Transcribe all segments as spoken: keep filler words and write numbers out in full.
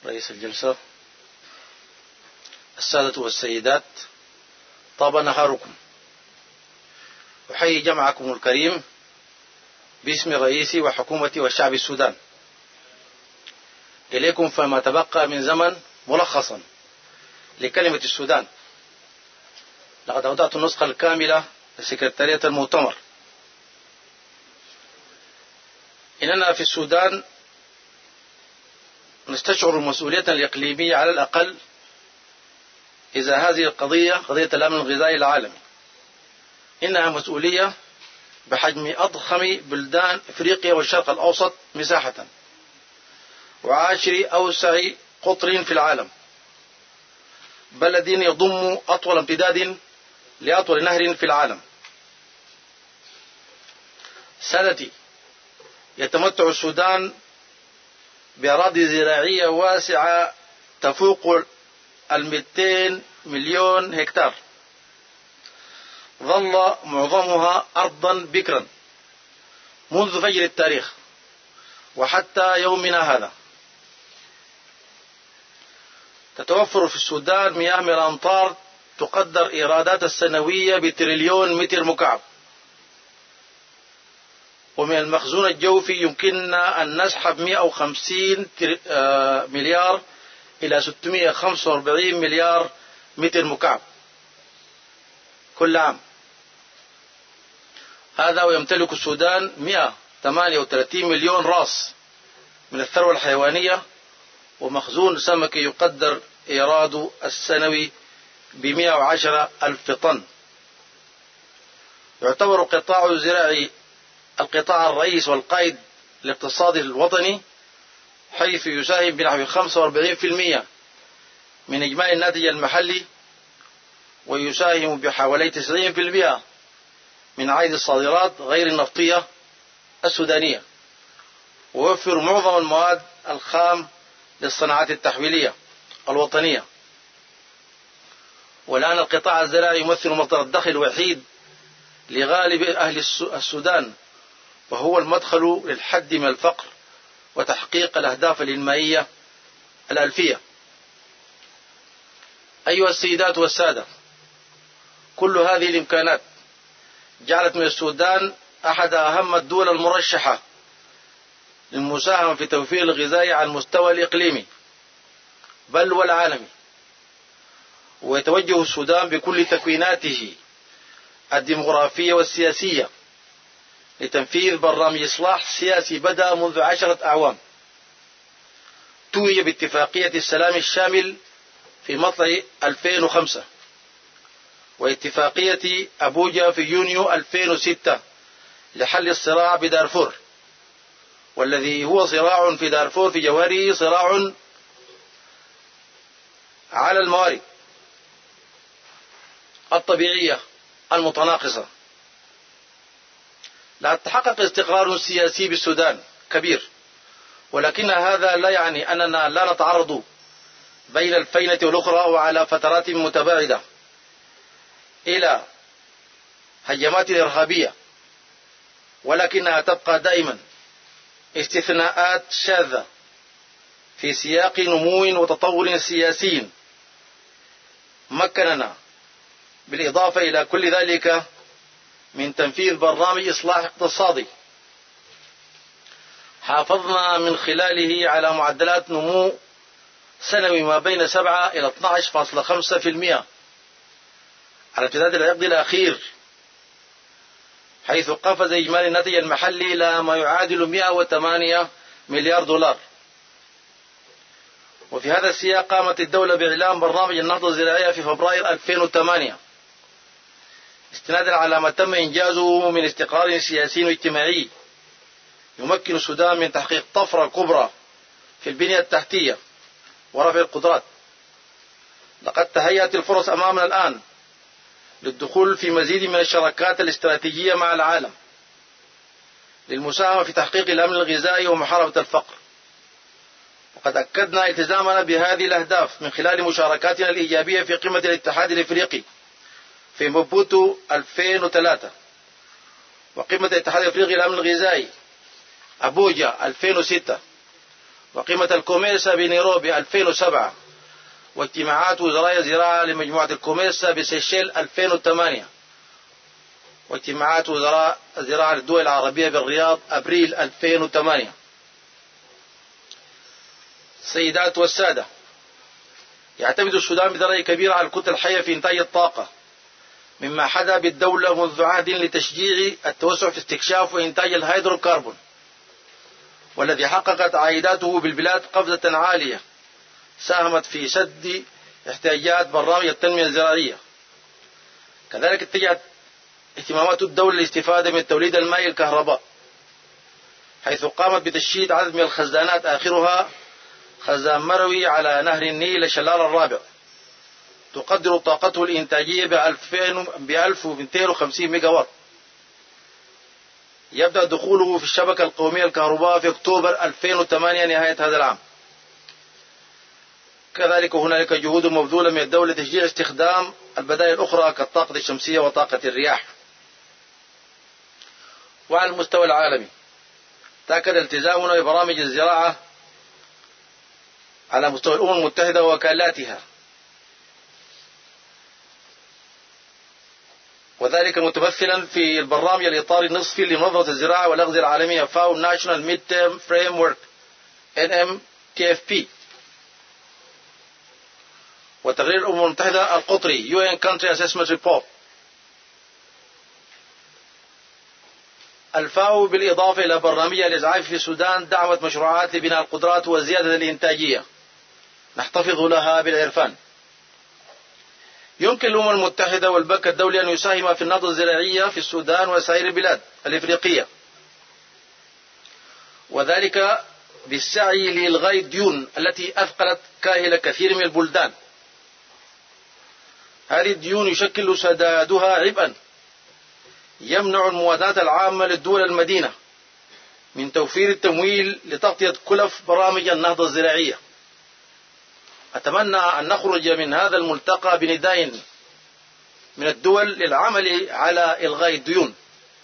رئيس الجلسة، السادة والسيدات، طاب نهاركم. أحيي جمعكم الكريم باسم رئيسي وحكومتي وشعب السودان. إليكم فما تبقى من زمن ملخصا لكلمة السودان. لقد أودعت النسخة الكاملة لسكرتارية المؤتمر. إننا في السودان نستشعر مسؤولية الإقليمية على الأقل إذا هذه القضية قضية الأمن الغذائي العالمي. إنها مسؤولية بحجم أضخم بلدان إفريقيا والشرق الأوسط مساحة، وعاشر أوسع قطر في العالم، بلد يضم أطول امتداد لأطول نهر في العالم. سادتي، يتمتع السودان بأراضي زراعية واسعة تفوق المئتين مليون هكتار، ظل معظمها أرضا بكرا منذ فجر التاريخ وحتى يومنا هذا. تتوفر في السودان مياه من الأمطار تقدر إيرادات السنوية بتريليون متر مكعب، ومن المخزون الجوفي يمكننا أن نسحب مئة وخمسين مليار إلى ستمئة وخمسة وأربعين مليار متر مكعب كل عام. هذا ويمتلك السودان مئة وثمانية وثلاثين مليون راس من الثروة الحيوانية، ومخزون سمكي يقدر إيراده السنوي بمئة وعشرة ألف طن. يعتبر القطاع الزراعي القطاع الرئيس والقائد الاقتصادي الوطني، حيث يساهم بنحو خمسة وأربعين بالمئة من إجمالي الناتج المحلي، ويساهم بحوالي تسعين بالمئة من عائد الصادرات غير النفطية السودانية، ويوفر معظم المواد الخام للصناعات التحويلية الوطنية. والآن القطاع الزراعي يمثل مصدر الدخل الوحيد لغالب أهل السودان، وهو المدخل للحد من الفقر وتحقيق الأهداف الإنمائية الألفية. أيها السيدات والسادة، كل هذه الإمكانات جعلت من السودان أحد أهم الدول المرشحة للمساهمة في توفير الغذاء على المستوى الإقليمي بل والعالمي. ويتوجه السودان بكل تكويناته الديمغرافية والسياسية لتنفيذ برنامج إصلاح سياسي بدأ منذ عشرة أعوام، توج باتفاقية السلام الشامل في مطلع ألفين وخمسة، واتفاقية أبوجا في يونيو ألفين وستة لحل الصراع بدارفور، والذي هو صراع في دارفور في جوهره صراع على الموارد الطبيعية المتناقصة. لا تحقق استقرار سياسي بالسودان كبير، ولكن هذا لا يعني أننا لا نتعرض بين الفينة والأخرى وعلى فترات متباعدة إلى هجمات إرهابية، ولكنها تبقى دائما استثناءات شاذة في سياق نمو وتطور سياسي مكننا بالإضافة إلى كل ذلك من تنفيذ برنامج إصلاح اقتصادي حافظنا من خلاله على معدلات نمو سنوي ما بين سبعة إلى اثني عشر فاصلة خمسة بالمئة على امتداد العقد الأخير، حيث قفز إجمالي الناتج المحلي إلى ما يعادل مئة وثمانية مليار دولار. وفي هذا السياق قامت الدولة بإعلان برنامج النهضة الزراعية في فبراير ألفين وثمانية، استنادا على ما تم إنجازه من استقرار سياسي واجتماعي يمكن السودان من تحقيق طفرة كبرى في البنية التحتية ورفع القدرات. لقد تهيأت الفرص أمامنا الآن للدخول في مزيد من الشراكات الاستراتيجية مع العالم للمساهمة في تحقيق الأمن الغذائي ومحاربة الفقر. وقد أكدنا التزامنا بهذه الأهداف من خلال مشاركاتنا الإيجابية في قمة الاتحاد الإفريقي في مبوتو ألفين وثلاثة، وقمة الاتحاد الإفريقي للأمن الغذائي أبوجا ألفين وستة، وقمة الكوميسا بنيروبي ألفين وسبعة، واجتماعات وزراء الزراعة لمجموعة الكوميسا بسيشيل ألفين وثمانية، واجتماعات وزراء الزراعة للدول العربية بالرياض أبريل ألفين وثمانية. السيدات والسادة، يعتمد السودان بدرجة كبيرة على الكتل الحية في إنتاج الطاقة، مما حدا بالدولة منذ عهد لتشجيع التوسع في استكشاف وإنتاج الهيدروكربون، والذي حققت عائداته بالبلاد قفزة عالية ساهمت في سد احتياجات برامج التنمية الزراعية. كذلك اتجهت اهتمامات الدولة للاستفادة من توليد الماء الكهرباء، حيث قامت بتشييد عدد من الخزانات آخرها خزان مروي على نهر النيل الشلال الرابع، تقدر طاقته الإنتاجية ب ألف ومئتين وخمسين ميجا وات. يبدأ دخوله في الشبكة القومية الكهرباء في أكتوبر ألفين وثمانية نهاية هذا العام. كذلك هنالك جهود مبذولة من الدولة لتشجيع استخدام البدائل الأخرى كالطاقة الشمسية وطاقة الرياح. وعلى المستوى العالمي تأكد التزامنا ببرامج الزراعة على مستوى الأمم المتحدة ووكالاتها، وذلك متمثلا في البرنامج الإطاري النصفي لمنظمة الزراعة والأغذية العالمية فاو ناشونال ميد تيرم فريم ورك إن إم تي إف بي، وتقرير الأمم المتحدة القطري يو إن Country Assessment Report. الفاو بالإضافة إلى برنامجها الإسعافي في السودان دعمت مشروعات لبناء القدرات وزيادة الإنتاجية نحتفظ لها بالعرفان. يمكن الأمم المتحدة والبنك الدولي أن يساهم في النهضة الزراعية في السودان وسائر البلاد الإفريقية، وذلك بالسعي لإلغاء الديون التي أثقلت كاهل كثير من البلدان. هذه الديون يشكل سدادها عبئا يمنع الموازنة العامة للدول المدينة من توفير التمويل لتغطية كلف برامج النهضة الزراعية. أتمنى أن نخرج من هذا الملتقى بنداء من الدول للعمل على إلغاء الديون.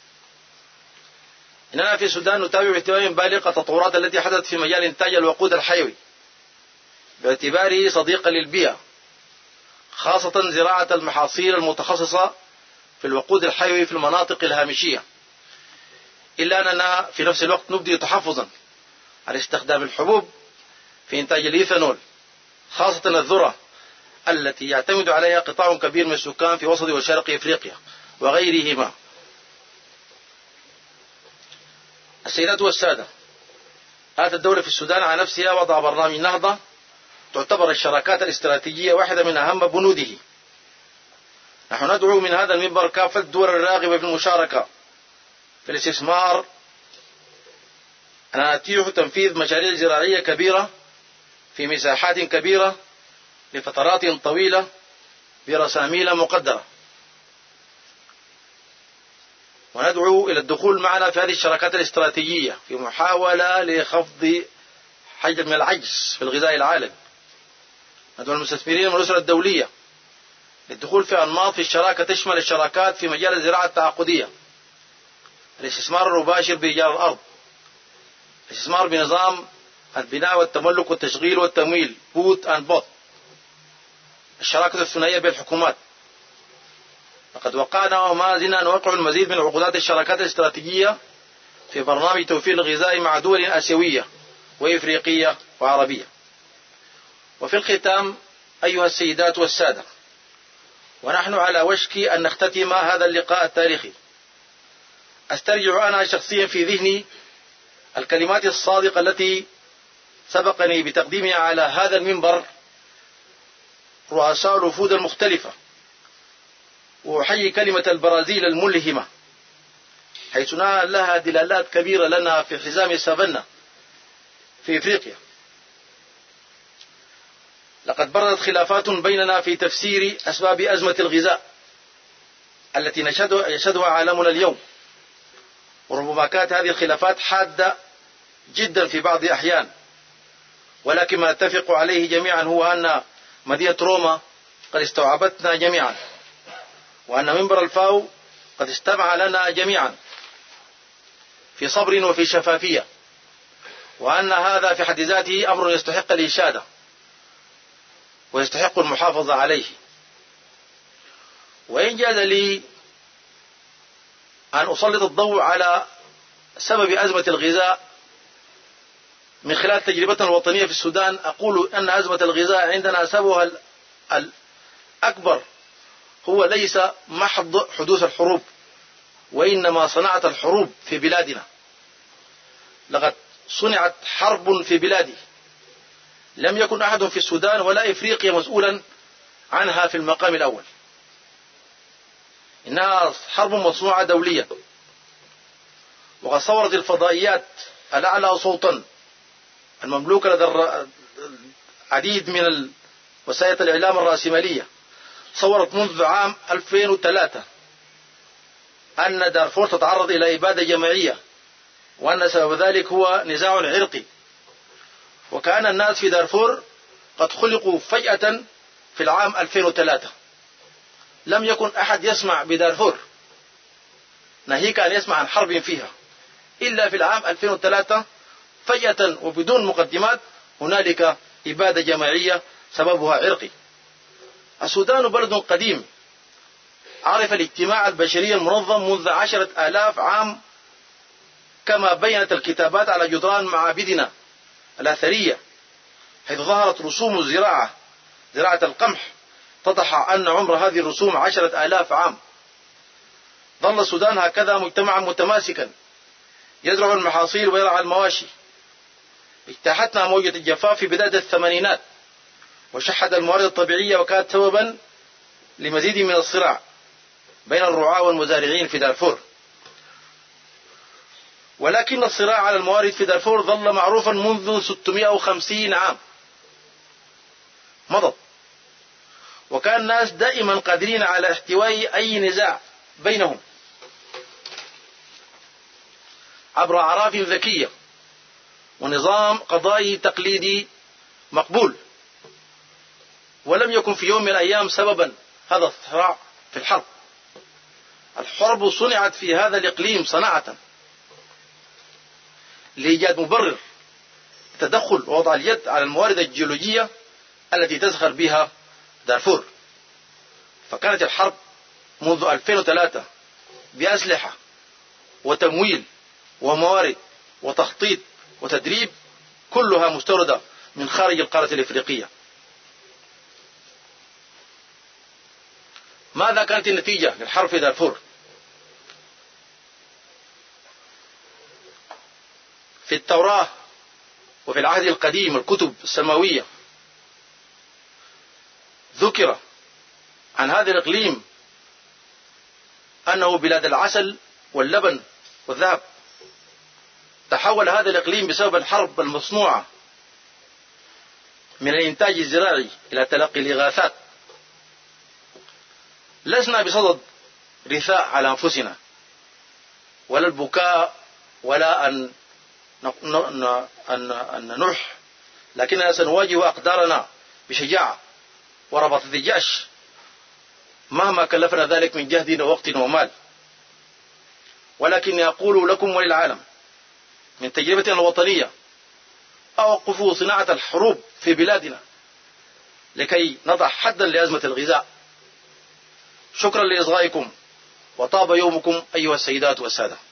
إننا في السودان نتابع باهتمام بالغ التطورات التي حدثت في مجال إنتاج الوقود الحيوي باعتباره صديقا للبيئة، خاصة زراعة المحاصيل المتخصصة في الوقود الحيوي في المناطق الهامشية، إلا أننا في نفس الوقت نبدي تحفظا على استخدام الحبوب في إنتاج الإيثانول، خاصة الذرة التي يعتمد عليها قطاع كبير من السكان في وسط وشرق إفريقيا وغيرهما. السيدات والسادة، آتت الدولة في السودان على نفسها وضع برنامج نهضة تعتبر الشراكات الاستراتيجية واحدة من أهم بنوده. نحن ندعو من هذا المنبر كافة الدول الراغبة في المشاركة في الاستثمار أن نتيح تنفيذ مشاريع زراعية كبيرة في مساحات كبيرة لفترات طويلة برساميل مقدرة، وندعو إلى الدخول معنا في هذه الشراكات الاستراتيجية في محاولة لخفض حجم العجز في الغذاء العالمي. ندعو المستثمرين من الأسرة الدولية للدخول في أنماط في الشراكة تشمل الشراكات في مجال الزراعة التعاقدية، الاستثمار المباشر بإيجار الأرض، الاستثمار بنظام البناء والتملك والتشغيل والتمويل بوت أند بوت، الشراكة الثنائية بين الحكومات. لقد وقعنا وما زلنا نوقع المزيد من عقودات الشراكات الاستراتيجية في برنامج توفير الغذاء مع دول آسيوية وإفريقية وعربية. وفي الختام أيها السيدات والسادة، ونحن على وشك أن نختتم هذا اللقاء التاريخي، أسترجع أنا شخصيا في ذهني الكلمات الصادقة التي سبقني بتقديمها على هذا المنبر رؤساء الوفود المختلفة، وأحيي كلمة البرازيل الملهمة حيث لها دلالات كبيرة لنا في حزام السافانا في إفريقيا. لقد بردت خلافات بيننا في تفسير أسباب أزمة الغذاء التي يشهدها عالمنا اليوم، وربما كانت هذه الخلافات حادة جدا في بعض الأحيان، ولكن ما نتفق عليه جميعا هو أن مدينة روما قد استوعبتنا جميعا، وأن منبر الفاو قد استمع لنا جميعا في صبر وفي شفافية، وأن هذا في حد ذاته أمر يستحق الإشادة ويستحق المحافظة عليه. وإن جاز لي أن أسلط الضوء على سبب أزمة الغذاء من خلال تجربتنا الوطنية في السودان، أقول أن أزمة الغذاء عندنا سببها الأكبر هو ليس محض حدوث الحروب، وإنما صناعة الحروب في بلادنا. لقد صنعت حرب في بلادي لم يكن أحد في السودان ولا إفريقيا مسؤولا عنها في المقام الأول. إنها حرب مصنوعة دوليا، وقد صورت الفضائيات الأعلى صوتا المملوكة لدى العديد من وسائل الإعلام الرأسمالية، صورت منذ عام ألفين وثلاثة أن دارفور تتعرض إلى إبادة جماعية، وأن سبب ذلك هو نزاع عرقي، وكان الناس في دارفور قد خلقوا فجأة في العام ألفين وثلاثة. لم يكن أحد يسمع بدارفور ناهيك أن يسمع عن حرب فيها، إلا في العام ألفين وثلاثة فجأة وبدون مقدمات هنالك إبادة جماعية سببها عرقي. السودان بلد قديم عرف الاجتماع البشري المنظم منذ عشرة آلاف عام، كما بينت الكتابات على جدران معابدنا الأثرية، حيث ظهرت رسوم الزراعة زراعة القمح تضح أن عمر هذه الرسوم عشرة آلاف عام. ظل السودان هكذا مجتمعا متماسكا يزرع المحاصيل ويرعى المواشي. اجتاحتنا موجة الجفاف في بداية الثمانينات وشحت الموارد الطبيعية، وكانت سببا لمزيد من الصراع بين الرعاة والمزارعين في دارفور. ولكن الصراع على الموارد في دارفور ظل معروفا منذ ستمائة وخمسين عام مضت، وكان الناس دائما قادرين على احتواء أي نزاع بينهم عبر أعراف ذكية ونظام قضائي تقليدي مقبول. ولم يكن في يوم من الأيام سببا هذا الصراع في الحرب. الحرب صنعت في هذا الإقليم صناعة لإيجاد مبرر تدخل ووضع اليد على الموارد الجيولوجية التي تزخر بها دارفور. فكانت الحرب منذ ألفين وثلاثة بأسلحة وتمويل وموارد وتخطيط وتدريب كلها مستوردة من خارج القارة الإفريقية. ماذا كانت النتيجة للحرب في دارفور؟ في التوراة وفي العهد القديم الكتب السماوية ذكر عن هذا الإقليم أنه بلاد العسل واللبن والذهب. تحول هذا الإقليم بسبب الحرب المصنوعة من الإنتاج الزراعي إلى تلقي الإغاثات. لسنا بصدد رثاء على أنفسنا ولا البكاء ولا أن أن ننح، لكننا سنواجه أقدارنا بشجاعة وربط الجيش مهما كلفنا ذلك من جهد ووقت ومال. ولكني أقول لكم وللعالم من تجربتنا الوطنية: أوقفوا صناعة الحروب في بلادنا لكي نضع حدا لأزمة الغذاء. شكرا لإصغائكم، وطاب يومكم أيها السيدات والسادة.